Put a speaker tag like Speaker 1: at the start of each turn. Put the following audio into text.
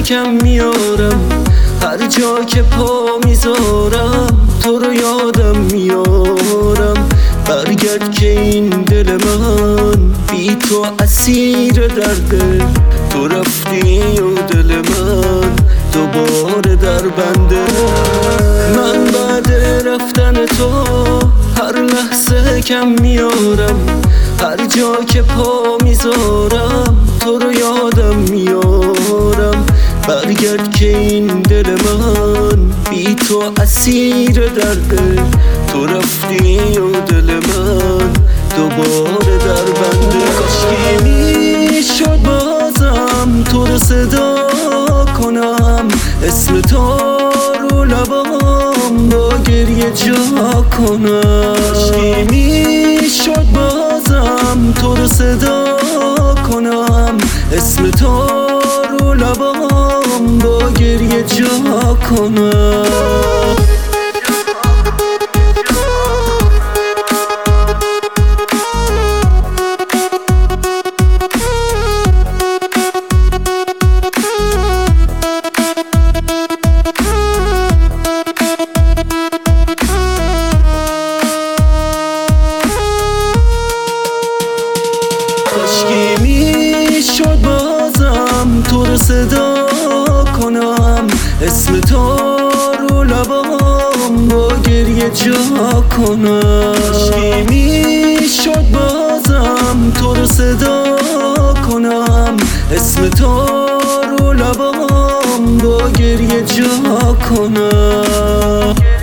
Speaker 1: کم میارم، هر جا که پا میذارم تو رو یادم میارم. برگرد که این دل من بی تو اسیر درده، تو رفتی و دل من دوباره در بنده. من بعد رفتن تو هر لحظه کم میارم، هر جا که پا میذارم تو رو یادم میارم. برگرد که این دل من بی تو اسیر درده، تو رفتی و دل من دوباره در بنده. کاشکی میشد بازم تو رو صدا کنم، اسم تو رو لبام با گریه جا کنم. کاشکی میشد بازم تو رو صدا کنم، اسم تو رو لبام با گریه جا کنم. کاشکی میشد بازم تو رو صدا کنم، اسم تو رو لبام با گریه جا کنم. کاشکی میشد بازم تو رو صدا کنم، اسم تو رو لبام با گریه جا کنم.